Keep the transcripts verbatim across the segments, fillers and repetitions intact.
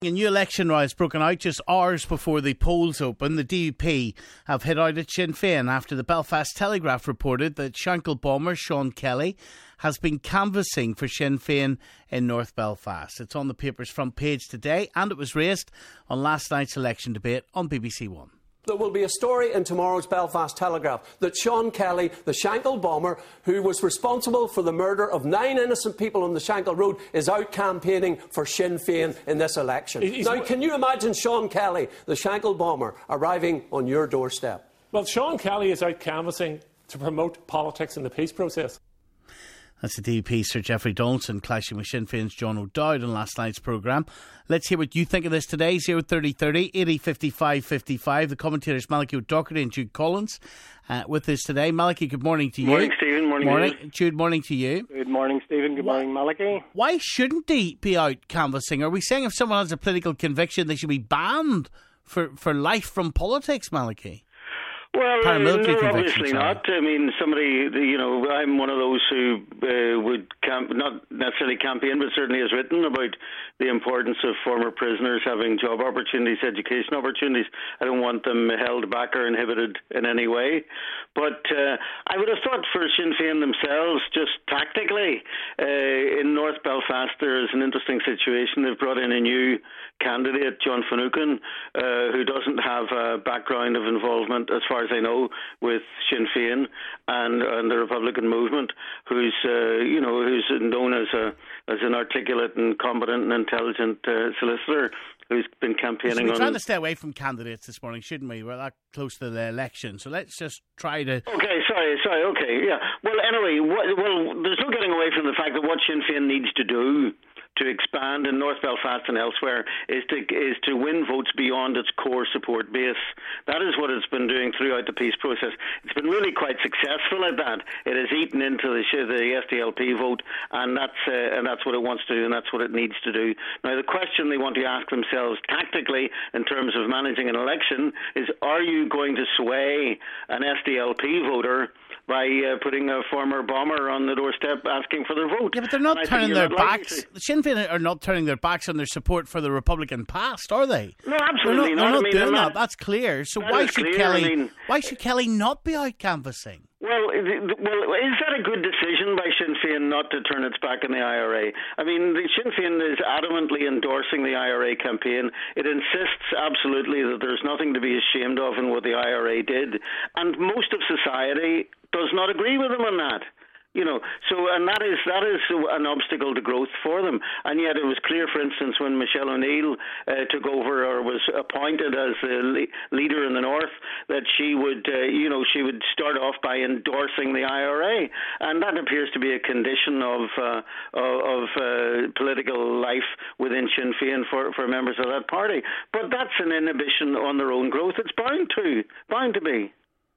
A new election row has broken out just hours before the polls open. The D U P have hit out at Sinn Féin after the Belfast Telegraph reported that Shankill bomber Sean Kelly has been canvassing for Sinn Féin in North Belfast. It's on the paper's front page today, and it was raised on last night's election debate on B B C One. There will be a story in tomorrow's Belfast Telegraph that Sean Kelly, the Shankill bomber, who was responsible for the murder of nine innocent people on the Shankill Road, is out campaigning for Sinn Féin in this election. He's now, can you imagine Sean Kelly, the Shankill bomber, arriving on your doorstep? Well, Sean Kelly is out canvassing to promote politics in the peace process. That's the D U P, Sir Geoffrey Donaldson, clashing with Sinn Féin's John O'Dowd on last night's programme. Let's hear what you think of this today. zero thirty thirty eighty fifty-five fifty-five. The commentators Malachy O'Doherty and Jude Collins uh, with us today. Malachy, good morning to you. Morning, Stephen. Morning, morning. Jude, morning to you. Good morning, Stephen. Good Why, morning, Malachy. Why shouldn't he be out canvassing? Are we saying if someone has a political conviction, they should be banned for, for life from politics, Malachy? Well, uh, no, sorry. obviously not. I mean, somebody, you know, I'm one of those who uh, would camp, not necessarily campaign, but certainly has written about the importance of former prisoners having job opportunities, education opportunities. I don't want them held back or inhibited in any way. But uh, I would have thought for Sinn Féin themselves, just tactically, uh, in North Belfast, there is an interesting situation. They've brought in a new candidate, John Finucane, uh, who doesn't have a background of involvement, as far as I know, with Sinn Féin and, and the Republican movement, who's uh, you know who's known as a as an articulate and competent and intelligent uh, solicitor who's been campaigning so we're on. We're trying to stay away from candidates this morning, shouldn't we? We're that close to the election, so let's just try to. Okay, sorry, sorry. Okay, yeah. Well, anyway, what, well, there's no getting away from the fact that what Sinn Féin needs to do to expand in North Belfast and elsewhere is to is to win votes beyond its core support base. That is what it's been doing throughout the peace process. It's been really quite successful at that. It has eaten into the, the S D L P vote, and that's uh, and that's what it wants to do, and that's what it needs to do. Now, the question they want to ask themselves tactically in terms of managing an election is: are you going to sway an S D L P voter by uh, putting a former bomber on the doorstep asking for their vote? Yeah, but they're not turning their backs. Sinn Féin are not turning their backs on their support for the Republican past, are they? No, absolutely they're not. They're not. not I mean, doing not, that. That's clear. So that why should clear. Kelly? I mean, why should Kelly not be out canvassing? Well, well, is that a good decision by Sinn Féin not to turn its back on the I R A? I mean, the Sinn Féin is adamantly endorsing the I R A campaign. It insists absolutely that there's nothing to be ashamed of in what the I R A did, and most of society does not agree with them on that. You know, so and that is that is an obstacle to growth for them. And yet it was clear, for instance, when Michelle O'Neill uh, took over or was appointed as the le- leader in the North, that she would, uh, you know, she would start off by endorsing the I R A, and that appears to be a condition of uh, of uh, political life within Sinn Féin for for members of that party. But that's an inhibition on their own growth. It's bound to, bound to be.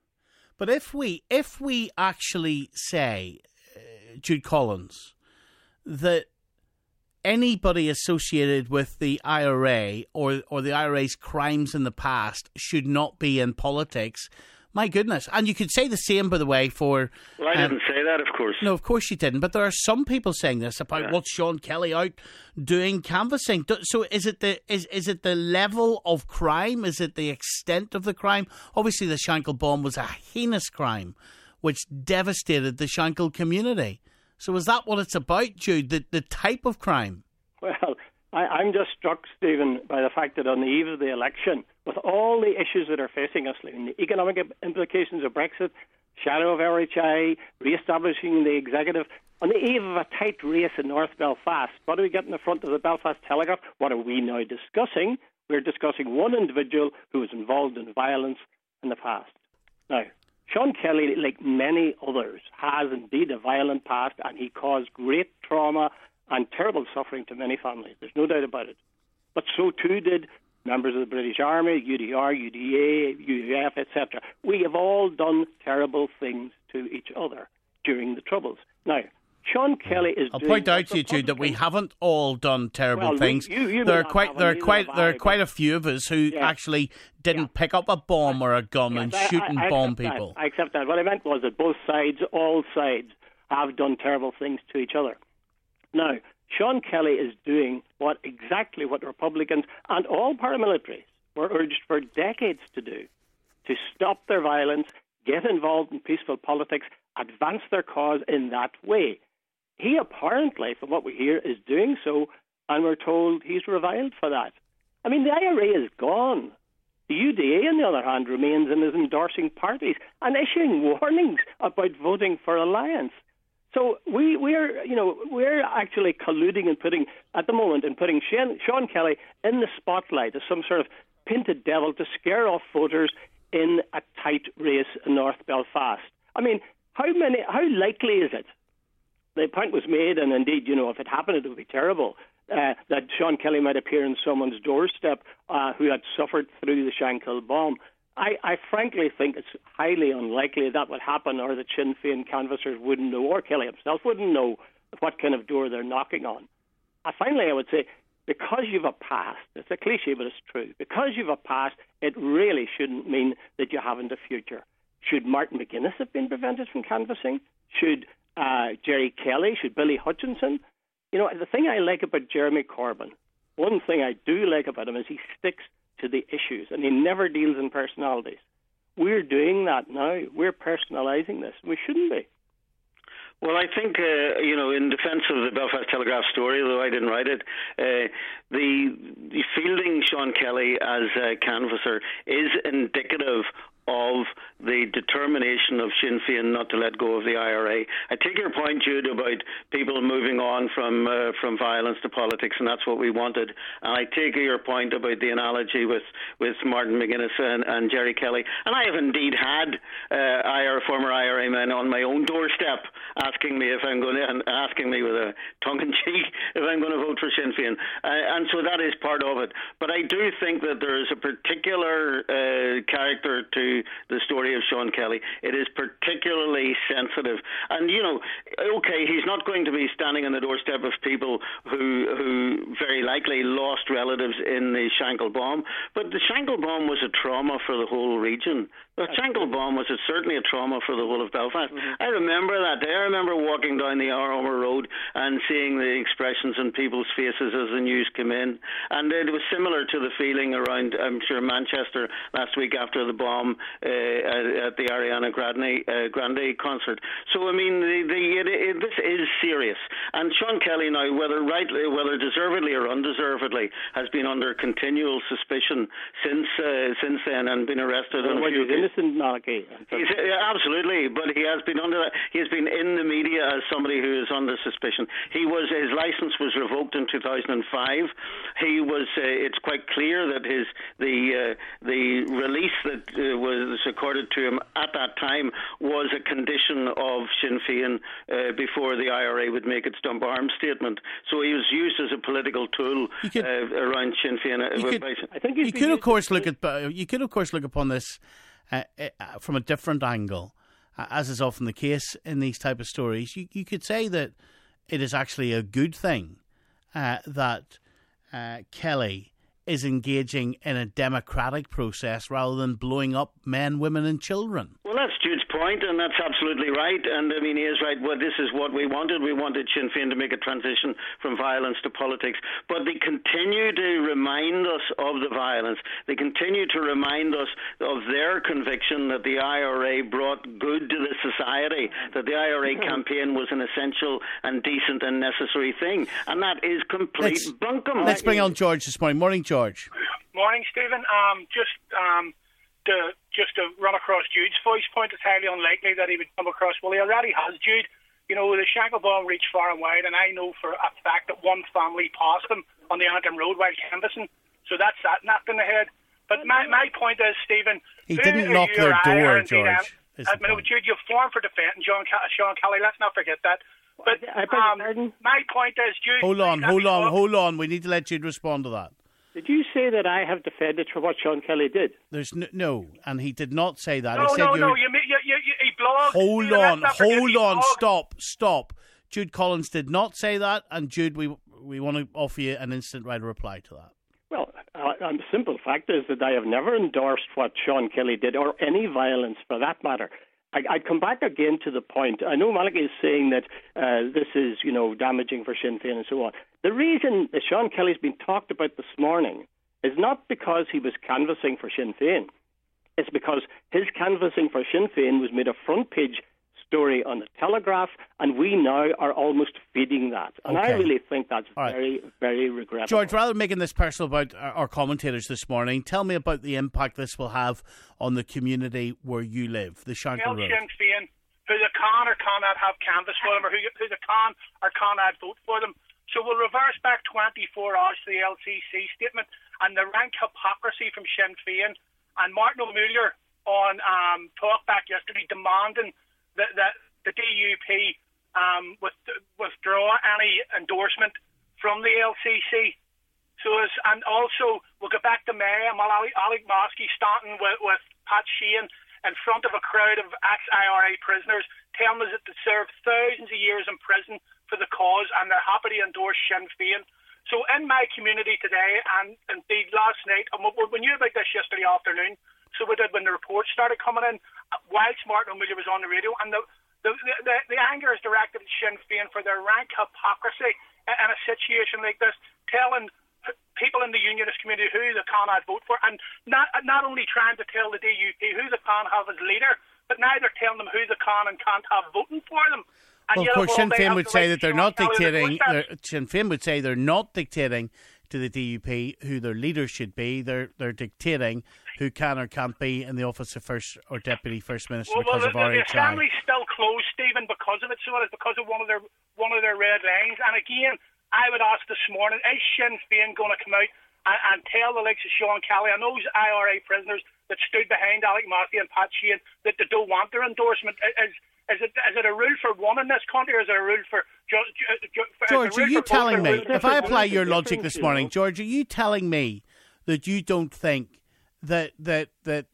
But if we if we actually say, uh, Jude Collins, that anybody associated with the I R A or or the I R A's crimes in the past should not be in politics, my goodness. And you could say the same, by the way, for... Well, I um, didn't say that, of course. No, of course you didn't. But there are some people saying this about yeah. what's Sean Kelly out doing canvassing. So is it the is is it the level of crime? Is it the extent of the crime? Obviously, the Shankill bomb was a heinous crime, which devastated the Shankill community. So is that what it's about, Jude, the, the type of crime? Well, I, I'm just struck, Stephen, by the fact that on the eve of the election, with all the issues that are facing us, like the economic implications of Brexit, shadow of R H I, re-establishing the executive, on the eve of a tight race in North Belfast, what do we get in the front of the Belfast Telegraph? What are we now discussing? We're discussing one individual who was involved in violence in the past. Now, Sean Kelly, like many others, has indeed a violent past, and he caused great trauma and terrible suffering to many families. There's no doubt about it. But so too did members of the British Army, U D R, U D A, U U F, et cetera. We have all done terrible things to each other during the Troubles. Now, Sean Kelly is. I'll doing point out to you, Jude, that we haven't all done terrible well, things. You, you there are quite, there are quite, there are quite a few of us who yeah. actually didn't yeah. pick up a bomb or a gun yeah, and I, shoot I, and I bomb accept people. That. I accept that. What I meant was that both sides, all sides, have done terrible things to each other. Now, Sean Kelly is doing what exactly what Republicans and all paramilitaries were urged for decades to do, to stop their violence, get involved in peaceful politics, advance their cause in that way. He apparently, from what we hear, is doing so, and we're told he's reviled for that. I mean, the I R A is gone. The U D A, on the other hand, remains and is endorsing parties and issuing warnings about voting for alliance. So we, we're, you know, we're actually colluding and putting, at the moment, and putting Sean, Sean Kelly in the spotlight as some sort of painted devil to scare off voters in a tight race in North Belfast. I mean, how many? How likely is it? The point was made, and indeed, you know, if it happened, it would be terrible. Uh, that Sean Kelly might appear on someone's doorstep uh, who had suffered through the Shankill bomb. I, I frankly think it's highly unlikely that would happen, or that Sinn Féin canvassers wouldn't know, or Kelly himself wouldn't know what kind of door they're knocking on. Uh, finally, I would say, because you've a past, it's a cliche, but it's true, because you've a past, it really shouldn't mean that you haven't a future. Should Martin McGuinness have been prevented from canvassing? Should uh, Jerry Kelly? Should Billy Hutchinson? You know, the thing I like about Jeremy Corbyn, one thing I do like about him is he sticks to the issues and he never deals in personalities. We're doing that now. We're personalising this. We shouldn't be. Well, I think, uh, you know, in defence of the Belfast Telegraph story, though I didn't write it, uh, the, the fielding Sean Kelly as a canvasser is indicative of the determination of Sinn Féin not to let go of the I R A. I take your point, Jude, about people moving on from uh, from violence to politics, and that's what we wanted. And I take your point about the analogy with, with Martin McGuinness and, and Jerry Kelly. And I have indeed had uh, I R, former I R A men on my own doorstep asking me if I'm going to, and asking me with a tongue-in-cheek if I'm going to vote for Sinn Féin. Uh, and so that is part of it. But I do think that there is a particular uh, character to the story of Sean Kelly. It is particularly sensitive. And, you know, okay, he's not going to be standing on the doorstep of people who who very likely lost relatives in the Shankill bomb, but the Shankill bomb was a trauma for the whole region. The Shankill bomb was a, certainly a trauma for the whole of Belfast. Mm-hmm. I remember that day. I remember walking down the Armour Road and seeing the expressions on people's faces as the news came in. And it was similar to the feeling around, I'm sure, Manchester last week after the bomb uh, at the Ariana Grande, uh, Grande concert. So, I mean, the, the, it, it, this is serious. And Sean Kelly now, whether rightly, whether deservedly or undeservedly, has been under continual suspicion since uh, since then and been arrested on a few occasions. Innocent, Malachi. He's, uh, absolutely, but he has been under. He has been in the media as somebody who is under suspicion. He was his license was revoked in two thousand five. He was. Uh, it's quite clear that his the uh, the release that uh, was accorded to him at that time was a condition of Sinn Féin uh, before the I R A would make its dump arms statement. So he was used as a political tool could, uh, around Sinn Féin. Uh, could, I think you could, of course, look at uh, you could, of course, look upon this. Uh, uh, from a different angle, uh, as is often the case in these type of stories. You, you could say that it is actually a good thing uh, that uh, Kelly is engaging in a democratic process rather than blowing up men, women and children. Well, that's Jude's point, and that's absolutely right. And, I mean, he is right. Well, this is what we wanted. We wanted Sinn Féin to make a transition from violence to politics. But they continue to remind us of the violence. They continue to remind us of their conviction that the I R A brought good to the society, that the I R A campaign was an essential and decent and necessary thing. And that is complete let's, bunkum. Let's bring on George this morning. Morning, George. Morning, Stephen. Um, just um, to just to run across Jude's voice point, it's highly unlikely that he would come across. Well, he already has, Jude. You know, the Shankill bomb reached far and wide, and I know for a fact that one family passed him on the Antrim Road while canvassing. So that's that knocked in the head. But my, my point is, Stephen, he didn't knock their door, George. I mean, Jude, you've formed for defending John Sean Kelly. Let's not forget that. But um, my point is, Jude. Hold on, hold on, hold on. We need to let Jude respond to that. Did you say that I have defended for what Sean Kelly did? There's no, no and he did not say that. No, he said no, you're... no. You, you, you, you, he blogged. Hold on, hold on. Stop, stop. Jude Collins did not say that, and Jude, we we want to offer you an instant right of reply to that. Well, uh, the simple fact is that I have never endorsed what Sean Kelly did, or any violence for that matter. I, I'd come back again to the point. I know Malachy is saying that uh, this is, you know, damaging for Sinn Féin and so on. The reason that Sean Kelly's been talked about this morning is not because he was canvassing for Sinn Féin. It's because his canvassing for Sinn Féin was made a front page story on the Telegraph, and we now are almost feeding that. And okay. I really think that's right. very, very regrettable. George, rather than making this personal about our commentators this morning, tell me about the impact this will have on the community where you live, the Shankill Road. Sinn Féin, who the can or cannot have canvass for them, or who, who the can or cannot vote for them. So we'll reverse back twenty-four hours to the L C C statement and the rank hypocrisy from Sinn Féin and Martin O'Muller on um, talkback yesterday demanding that, that the D U P um, with, withdraw any endorsement from the L C C. So, as, and also we'll go back to May and Ali, Ali Mosky standing with, with Pat Sheehan in front of a crowd of ex-I R A prisoners, telling us that they served thousands of years in prison for the cause and they're happy to endorse Sinn Féin. So in my community today, and indeed last night, and we knew about this yesterday afternoon, so we did when the reports started coming in, whilst Martin O'Muller was on the radio, and the the, the, the anger is directed at Sinn Féin for their rank hypocrisy in a situation like this, telling people in the unionist community who they cannot vote for, and not not only trying to tell the D U P who they can have as leader, but now they're telling them who they can and can't have voting for them. Well, of course, Sinn Féin would say that they're not dictating. Sinn Féin would say they're not dictating to the D U P who their leaders should be. They're they're dictating who can or can't be in the office of first or deputy first minister well, because well, of the, R H I. The assembly's still closed, Stephen, because of it. So it's because of one of their one of their red lines. And again, I would ask this morning: is Sinn Féin going to come out and, and tell the likes of Sean Kelly and those I R A prisoners that stood behind Alec Mosty and Pat Sheehan that they don't want their endorsement? Is Is it is it a rule for one in this country, or is it a rule for... Ju- ju- ju- George, are you telling me, if I apply your logic this morning, George, are you telling me that you don't think that that that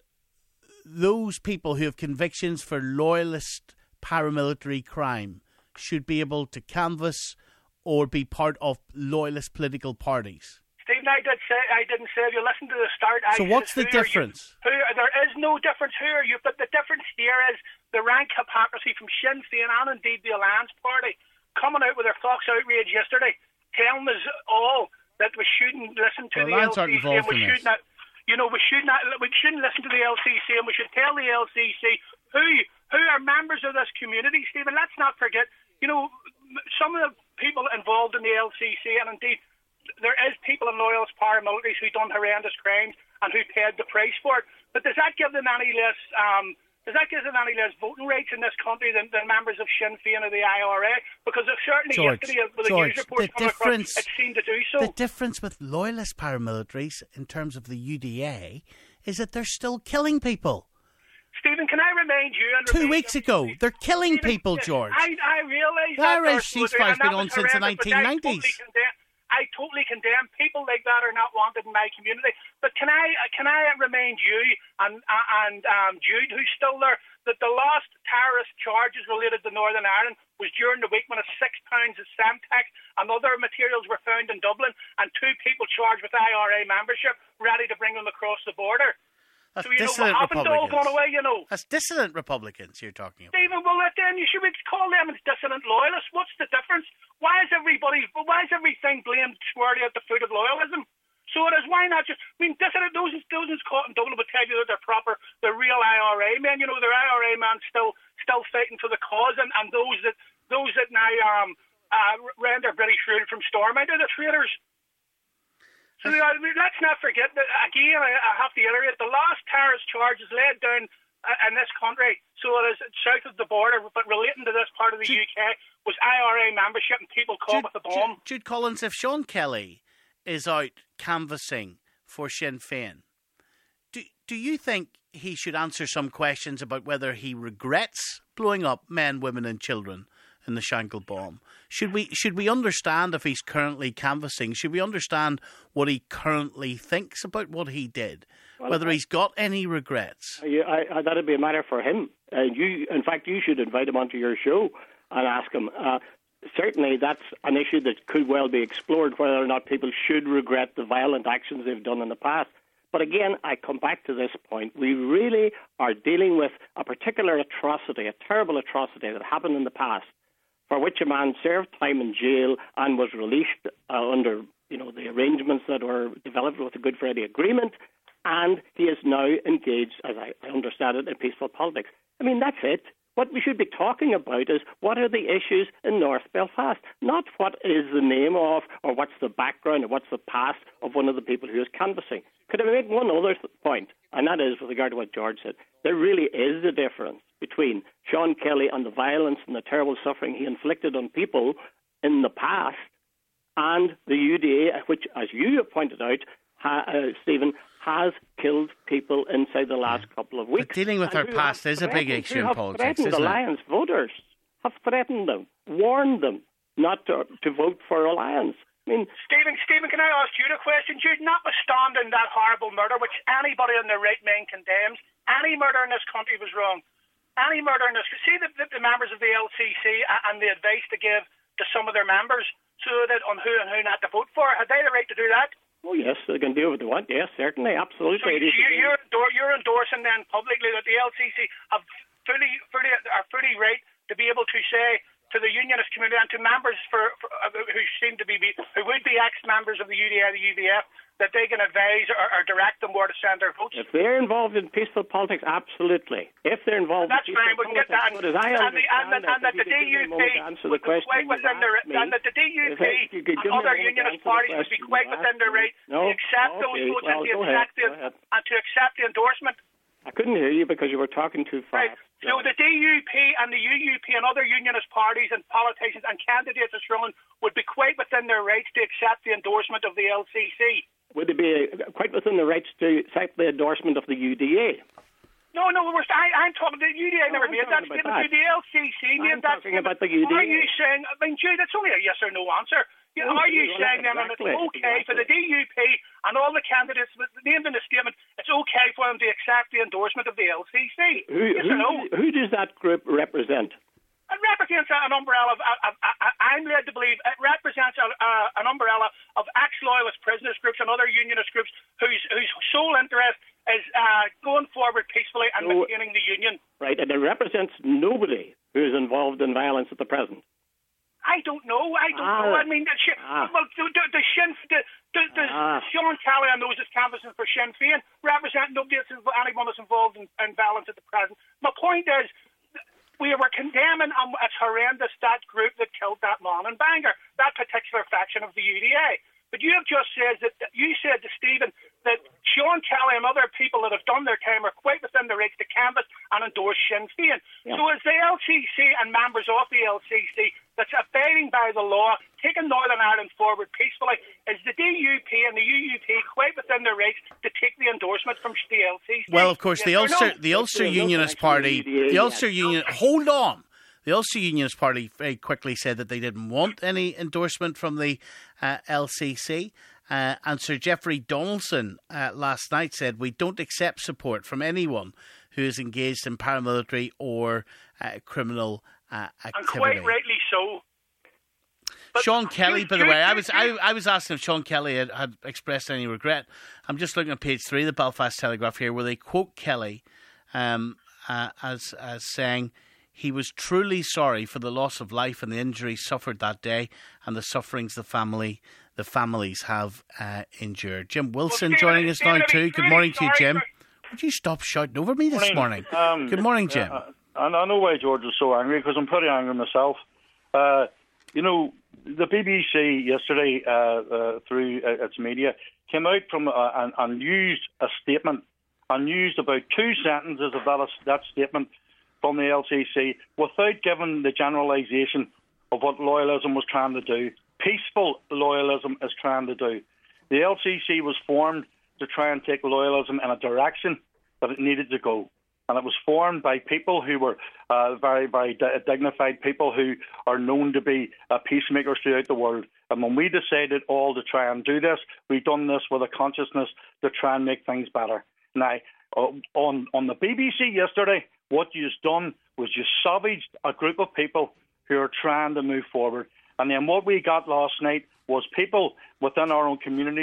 those people who have convictions for loyalist paramilitary crime should be able to canvass or be part of loyalist political parties? Stephen, I did say I didn't say. If you listen to the start, I so what's the difference? You, who, there is no difference. Who are you? But the difference here is the rank hypocrisy from Sinn Féin and indeed the Alliance Party coming out with their Fox outrage yesterday, telling us all that we shouldn't listen to well, the L C C and we should not, you know, we should not, we shouldn't listen to the L C C and we should tell the L C C who who are members of this community. Stephen, let's not forget, you know, some of the people involved in the L C C, and indeed there is people in loyalist paramilitaries who done horrendous crimes and who paid the price for it. But does that give them any less? Um, Does that give them any less voting rights in this country than, than members of Sinn Féin or the I R A? Because certainly George, yesterday, with the George, news reports the coming difference, across, it seemed to do so. The difference with loyalist paramilitaries in terms of the U D A is that they're still killing people. Stephen, can I remind you? And Two weeks ago, they're killing Stephen, people, George. I, I realise the that. The Irish ceasefire's been on since the nineteen nineties. I totally condemn people like that are not wanted in my community. But can I can I remind you and and um, Jude, who's still there, that the last terrorist charges related to Northern Ireland was during the week when a six pounds of Semtex and other materials were found in Dublin, and two people charged with I R A membership ready to bring them across the border. That's so you dissident know what happened? Republicans. All gone away, you know. That's dissident Republicans you're talking about. Stephen, well, then you should call them as dissident loyalists. What's the difference? Why is everybody? Why is everything blamed squarely at the foot of loyalism? So it is. Why not just? I mean, dissident. Those those caught in Dublin would tell you that they're proper, they're real I R A men. You know, they're I R A men still still fighting for the cause, and, and those that those that now um uh, render British rule from Stormont are the traitors. So uh, let's not forget that, again, I, I have to iterate, the last terrorist charges laid down uh, in this country, so it is south of the border, but relating to this part of the Jude, U K, was I R A membership and people caught Jude, with a bomb. Jude, Jude Collins, if Sean Kelly is out canvassing for Sinn Féin, do, do you think he should answer some questions about whether he regrets blowing up men, women and children in the Shankill bomb? Should we should we understand if he's currently canvassing? Should we understand what he currently thinks about what he did? Well, whether he's got any regrets? Yeah, I, I, that'd be a matter for him. Uh, you, in fact, you should invite him onto your show and ask him. Uh, certainly, that's an issue that could well be explored, whether or not people should regret the violent actions they've done in the past. But again, I come back to this point. We really are dealing with a particular atrocity, a terrible atrocity that happened in the past, for which a man served time in jail and was released uh, under, you know, the arrangements that were developed with the Good Friday Agreement, and he is now engaged, as I understand it, in peaceful politics. I mean, that's it. What we should be talking about is what are the issues in North Belfast, not what is the name of or what's the background or what's the past of one of the people who is canvassing. Could I make one other point, and that is with regard to what George said. There really is a difference between Sean Kelly and the violence and the terrible suffering he inflicted on people in the past and the U D A, which, as you have pointed out, ha, uh, Stephen, has killed people inside the last couple of weeks. But dealing with our past is a big issue in politics, isn't it? Alliance voters have threatened them, warned them not to, to vote for Alliance. I mean, Stephen, Stephen, can I ask you the question? Jude, notwithstanding that horrible murder, which anybody in their right mind condemns, any murder in this country was wrong. Any murder in this... See the, the, the members of the L C C and the advice to give to some of their members so that on who and who not to vote for. Had they the right to do that? Oh, yes, they can do what they want. Yes, certainly, absolutely. So you're, you're, endor- you're endorsing then publicly that the L C C have fully, fully, are fully right to be able to say to the unionist community and to members for, for uh, who seem to be, who would be ex-members of the U D A or the U V F, that they can advise or, or direct them where to send their votes. If they're involved in peaceful politics, absolutely. If they're involved That's in peaceful fine, we can get that. politics, as I and, the, and, the, and that the D U P would be quite within their, and that the D U P and other unionist parties would be quite within their right no? to accept okay. those votes well, and, to accept the, and to accept the endorsement. I couldn't hear you because you were talking too fast. Right. So the D U P and the U U P and other unionist parties and politicians and candidates as shown would be quite within their rights to accept the endorsement of the L C C. Would it be quite within the rights to accept the endorsement of the U D A? No, no, we're, I, I'm talking the U D A never no, made that statement. The L C C made that statement. About the U D A. Are you saying? I mean, Jude, that's only a yes or no answer. You know, are you saying then that it's okay for the D U P and all the candidates named in the statement, it's okay for them to accept the endorsement of the L C C? Who, yes who, or no? Who does that group represent? It represents an umbrella of, of, of, of I'm led to believe, it represents a, uh, an umbrella of ex-loyalist prisoners groups and other unionist groups whose, whose sole interest is uh, going forward peacefully and so, maintaining the union. Right, and it represents nobody who is involved in violence at the present. I don't know. I don't ah, know. I mean, the, ah. well, the, the, the Sinn, the, the, the ah. Sean Kelly and those that's canvassing for Sinn Féin represent nobody that's, anyone that's involved in, in violence at the present. My point is, we were condemning, um, it's horrendous, that group that killed that man in Bangor, that particular faction of the U D A. But you have just said that, that you said to Stephen that Sean Kelly and other people that have done their time are quite within the rights to canvass and endorse Sinn Féin. Yeah. So as the L C C and members of the L C C that's abiding by the law, taking Northern Ireland forward peacefully, is the D U P and the U U P quite within their rights to take the endorsement from the L C C? Well, of course, yes the Ulster, no? the Ulster Unionist Party, the Ulster Union, hold on. The Ulster Unionist Party very quickly said that they didn't want any endorsement from the uh, L C C. Uh, and Sir Geoffrey Donaldson uh, last night said, we don't accept support from anyone who is engaged in paramilitary or uh, criminal uh, activity. And quite rightly so. But Sean Kelly, by the way, I was I, I was asking if Sean Kelly had, had expressed any regret. I'm just looking at page three of the Belfast Telegraph here, where they quote Kelly um, uh, as as saying, he was truly sorry for the loss of life and the injuries suffered that day and the sufferings the family the families have uh, endured. Jim Wilson well, joining us now too. Good morning to you, Jim. For... Would you stop shouting over me this morning? morning. Um, Good morning, Jim. Uh, I know why George is so angry, because I'm pretty angry myself. Uh, you know, the B B C yesterday, uh, uh, through uh, its media, came out from uh, and, and used a statement and used about two sentences of that, that statement from the L C C without giving the generalisation of what loyalism was trying to do. Peaceful loyalism is trying to do. The L C C was formed to try and take loyalism in a direction that it needed to go. And it was formed by people who were uh, very, very d- dignified people who are known to be uh, peacemakers throughout the world. And when we decided all to try and do this, we've done this with a consciousness to try and make things better. Now, uh, on, on the B B C yesterday, what you've done was you savaged a group of people who are trying to move forward. And then what we got last night was people within our own communities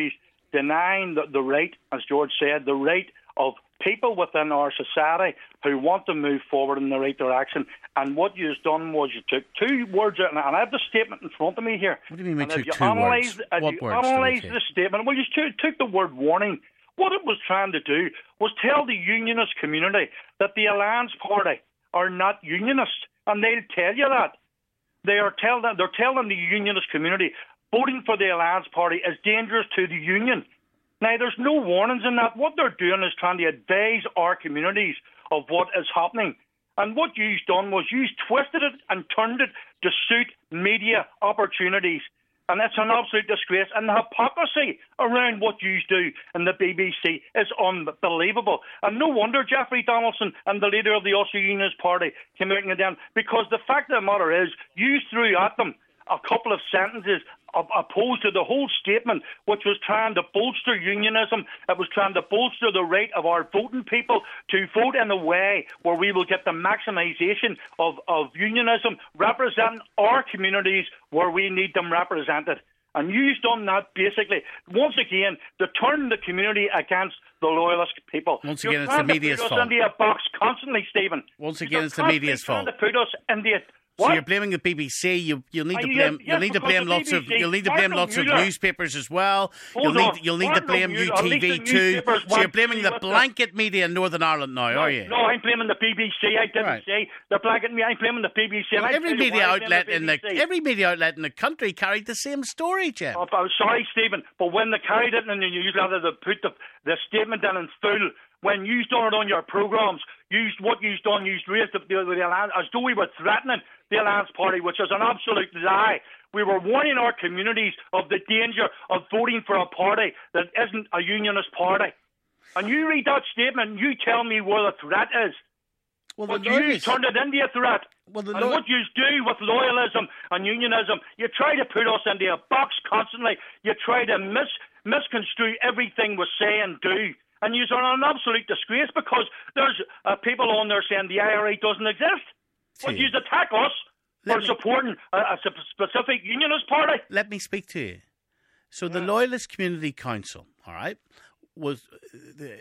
denying the, the right, as George said, the right of people within our society who want to move forward in the right direction. And what you've done was you took two words out, and I have the statement in front of me here. What do you mean we and took two analyze, words? If What you words analyse do we the take? statement, well, you took, took the word warning. What it was trying to do was tell the unionist community that the Alliance Party are not unionists, and they'll tell you that. They are tell them, they're telling the unionist community voting for the Alliance Party is dangerous to the union. Now, there's no warnings in that. What they're doing is trying to advise our communities of what is happening. And what you've done was you've twisted it and turned it to suit media opportunities. And it's an absolute disgrace. And the hypocrisy around what you do in the B B C is unbelievable. And no wonder Jeffrey Donaldson and the leader of the Ulster Unionist Party came out and down, because the fact of the matter is you threw at them a couple of sentences opposed to the whole statement, which was trying to bolster unionism. It was trying to bolster the right of our voting people to vote in a way where we will get the maximisation of, of unionism, representing our communities where we need them represented. And you've done that basically, once again, to turn the community against the loyalist people. Once You're again, it's the media's fault. fault. You're trying to put us into a box constantly, Stephen. Once again, You're it's the media's trying fault. to put us in the So What? you're blaming the B B C. You you'll need to Uh, blame yes, you'll need to because blame the lots of B B C you'll need to blame Martin lots of Mueller- newspapers as well. Hold You'll need on. you'll need to Martin blame Mueller- at least U T V the too. newspapers So you're want blaming to the see what the- blanket media in Northern Ireland now, No, are you? no, I'm blaming the B B C. I didn't Right. say the blanket me. I'm blaming the B B C. Well, and I every tell you media why I blame outlet in the B B C. every media outlet in the country carried the same story, Jim. Oh, I'm sorry, Stephen, but when they carried it and you rather they put the, the statement in in full, when you done it on your programmes, used what you've done, you've raised the, the, the Alliance, as though we were threatening the Alliance Party, which is an absolute lie. We were warning our communities of the danger of voting for a party that isn't a unionist party. And you read that statement and you tell me where the threat is. Well, But the you lawyers- turned it into a threat. Well, the and law- what you do with loyalism and unionism, you try to put us into a box constantly. You try to mis misconstrue everything we say and do. And you're an absolute disgrace, because there's uh, people on there saying the I R A doesn't exist. But Gee. you attack us Let for me- supporting a, a sp- specific unionist party. Let me speak to you. So the Loyalist Community Council, all right, was the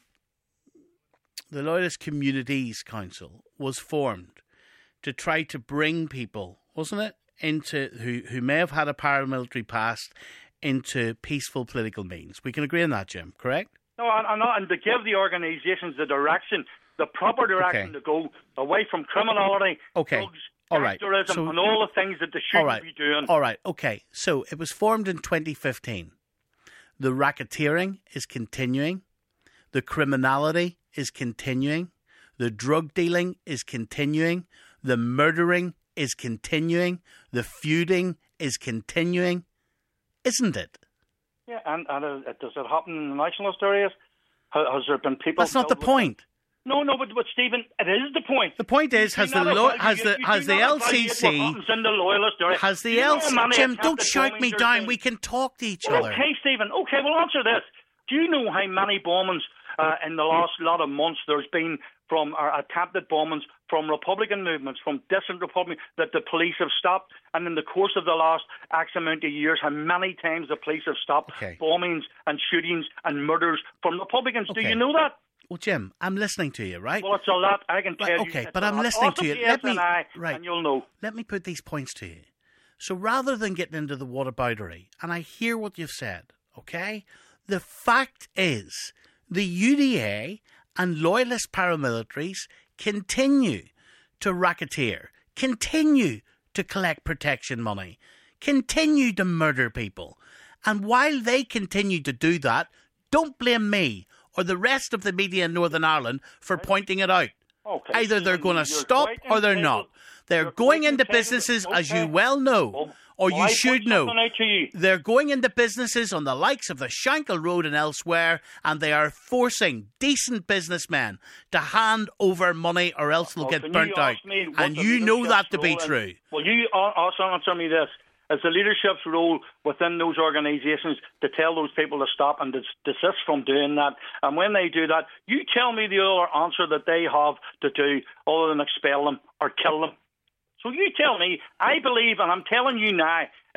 the Loyalist Communities Council was formed to try to bring people, wasn't it, into who who may have had a paramilitary past into peaceful political means. We can agree on that, Jim, correct? No, and, and, and to give the organisations the direction, the proper direction Okay. to go away from criminality, Okay. drugs, All right. gangsterism, So- and all the things that they All shouldn't right. be doing. All right. Okay. So it was formed in twenty fifteen. The racketeering is continuing. The criminality is continuing. The drug dealing is continuing. The murdering is continuing. The feuding is continuing. Isn't it? Yeah, and, and uh, does it happen in the nationalist areas? Has, has there been people? That's not the killed with- point. No, no, but, but Stephen, it is the point. The point is, You has do the not lo- evaluate- has the you has do the not L evaluate C what C happens in the loyalist area. has the You know L C how many Jim? Don't attempted shout me bombings there's down. been? We can talk to each Well, other. okay, Stephen. Okay, well, answer this. Do you know how many bombings uh, in the last lot of months there's been from uh, attempted bombings from Republican movements, from dissident Republicans, that the police have stopped? And in the course of the last X amount of years, how many times the police have stopped Okay. bombings and shootings and murders from Republicans? Do Okay. you know that? Well, Jim, I'm listening to you, right? Well, it's a lot. I can tell Right, you. okay, it's but a I'm lot. listening to Also you. the Let me- S N I, right. and you'll know. Let me put these points to you. So rather than getting into the whataboutery, and I hear what you've said, okay? The fact is, the U D A and loyalist paramilitaries continue to racketeer, continue to collect protection money, continue to murder people. And while they continue to do that, don't blame me or the rest of the media in Northern Ireland for pointing it out. Okay, Either they're Stephen, going to you're stop quite or they're entitled- not. They're you're going quite into entitled- businesses, as okay. you well know, Well, or well, you I should point know. something out to you. They're going into businesses on the likes of the Shankill Road and elsewhere, and they are forcing decent businessmen to hand over money or else they'll Well, get can burnt you out. ask me what And the you know leadership's that to be role in- true. Well, you al- also answer me this. Is the leadership's role within those organisations to tell those people to stop and des- desist from doing that? And when they do that, you tell me the other answer that they have to do other than expel them or kill them. So you tell me, I believe, and I'm telling you now,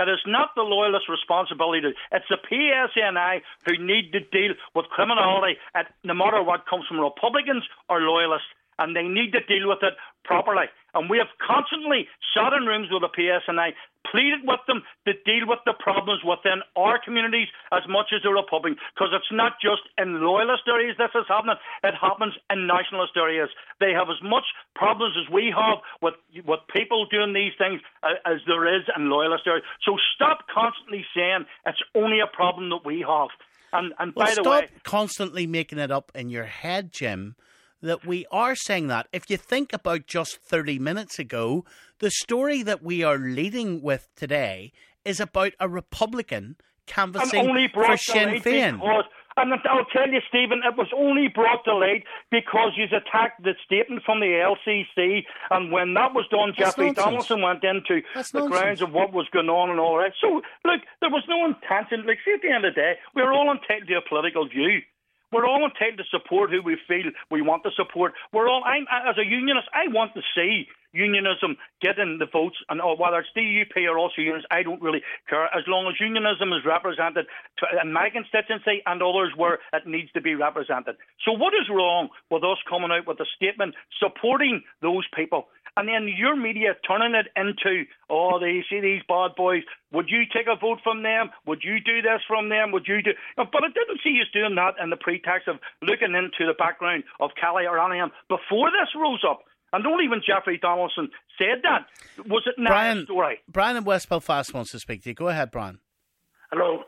It is not the loyalists' responsibility. To, it's the P S N I who need to deal with criminality, at, no matter what comes from Republicans or loyalists, and they need to deal with it properly. And we have constantly sat in rooms with the P S N I, pleaded with them to deal with the problems within our communities as much as the Republicans, because it's not just in loyalist areas this is happening, it happens in nationalist areas. They have as much problems as we have with, with people doing these things uh, as there is in loyalist areas. So stop constantly saying it's only a problem that we have. And, and well, by the stop way, constantly making it up in your head, Jim, that we are saying that. If you think about just thirty minutes ago, the story that we are leading with today is about a Republican canvassing for Sinn Féin. Because, and I'll tell you, Stephen, it was only brought to light because you attacked the statement from the L C C, and when that was done, That's Jeffrey nonsense. Donaldson went into That's the nonsense. grounds of what was going on and all that. So, look, there was no intention. Like, see, at the end of the day, we're all entitled to a political view. We're all entitled to support who we feel we want to support. We're all, I'm, as a unionist, I want to see unionism getting the votes, and oh, whether it's D U P or also unions, I don't really care, as long as unionism is represented to, in my constituency and others where it needs to be represented. So what is wrong with us coming out with a statement supporting those people? And then your media turning it into, oh, they see these bad boys. Would you take a vote from them? Would you do this from them? Would you do... But I didn't see you doing that in the pretext of looking into the background of Kelly or Anningham before this rose up. And don't even Jeffrey Donaldson said that. Was it not Brian, a story? Brian in West Belfast wants to speak to you. Go ahead, Brian. Hello.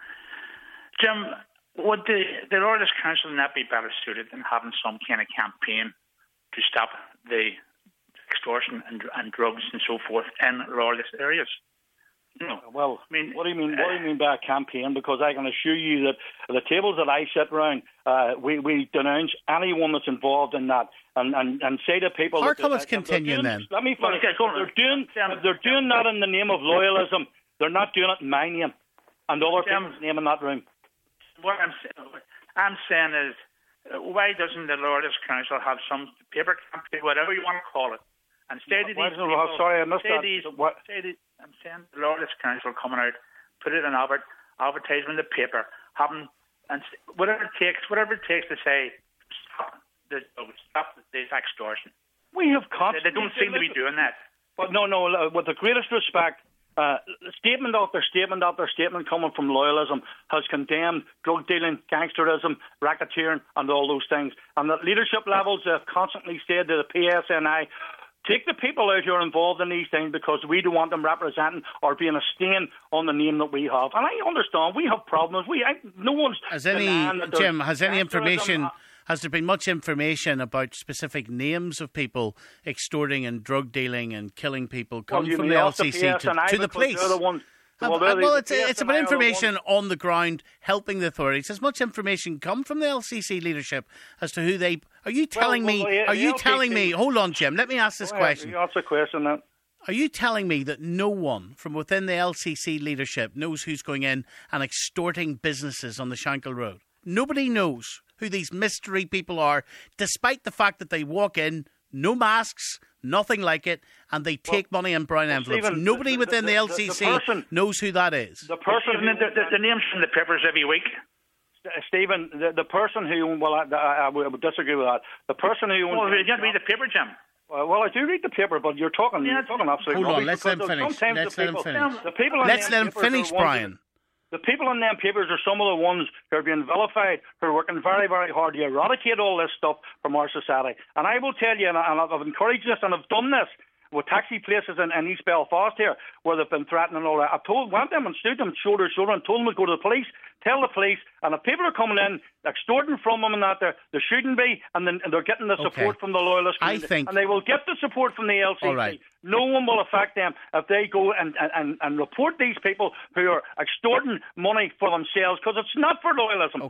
Jim, would the, the Loyalist Council not be better suited in having some kind of campaign to stop the extortion and, and drugs and so forth in loyalist areas? No. Well, I mean, what do you mean? What do you mean by a campaign? Because I can assure you that the tables that I sit around, uh, we we denounce anyone that's involved in that, and, and, and say to people. How that come they, it's continuing doing, then? Let me finish. Well, okay, go on. They're doing they're doing that in the name of loyalism. They're not doing it in my name and other Jim, people's name in that room. What I'm I'm saying is, uh, why doesn't the Loyalist Council have some paper campaign, whatever you want to call it, and say to these Why people, doesn't it have- sorry, I missed say that. These, What? say these, I'm saying the Loyalist Council coming out, put it in advert, advertisement in the paper, having and whatever it takes, whatever it takes to say stop the stop this extortion. We have They, constantly. they don't seem to be doing that. But no, no. uh, With the greatest respect, uh, statement after statement after statement coming from loyalism has condemned drug dealing, gangsterism, racketeering, and all those things. And at leadership levels, they've constantly said to the P S N I, take the people out who are involved in these things because we don't want them representing or being a stain on the name that we have. And I understand we have problems. We I, no one's Has any denying that there's Jim? Has any gangsterism. information? Has there been much information about specific names of people extorting and drug dealing and killing people come Well, you from mean the off the L C C to, P S N I to the because police? they're the ones- Have- well, uh, they're well, the it's, P S N I it's about are the ones- information on the ground helping the authorities. Has much information come from the L C C leadership as to who they... Are you telling well, me... well, Are the you L C C telling me... Hold on, Jim. Let me ask this Go ahead, question. You ask the question then. Are you telling me that no one from within the L C C leadership knows who's going in and extorting businesses on the Shankill Road? Nobody knows who these mystery people are, despite the fact that they walk in, no masks, nothing like it, and they take well, money in brown well, envelopes. Stephen, Nobody the, within the, the, the L C C the person, knows who that is. The person Isn't it the, the, the names from the papers every week. Stephen, the, the person who, well, I, I, I would disagree with that. The person who owns... Well, you don't read the paper, Jim. Well, well, I do read the paper, but you're talking, Yeah, you're talking absolutely Hold on, rubbish let's let him because finish. sometimes Let's the let him people- finish. The people in Let's them let him papers are finish, the ones Brian. that- The people in them papers are some of the ones who are being vilified, who are working very, very hard to eradicate all this stuff from our society. And I will tell you, and, I, and I've encouraged this, and I've done this with taxi places in, in East Belfast here, where they've been threatening and all that. I told, went them and stood them shoulder to shoulder and told them to go to the police, tell the police, and if people are coming in, extorting from them and that, there, there shouldn't be, and then and they're getting the support Okay. from the loyalist I community. think- And they will get the support from the L C C. All right. No one will affect them if they go and, and, and report these people who are extorting money for themselves, because it's not for loyalism.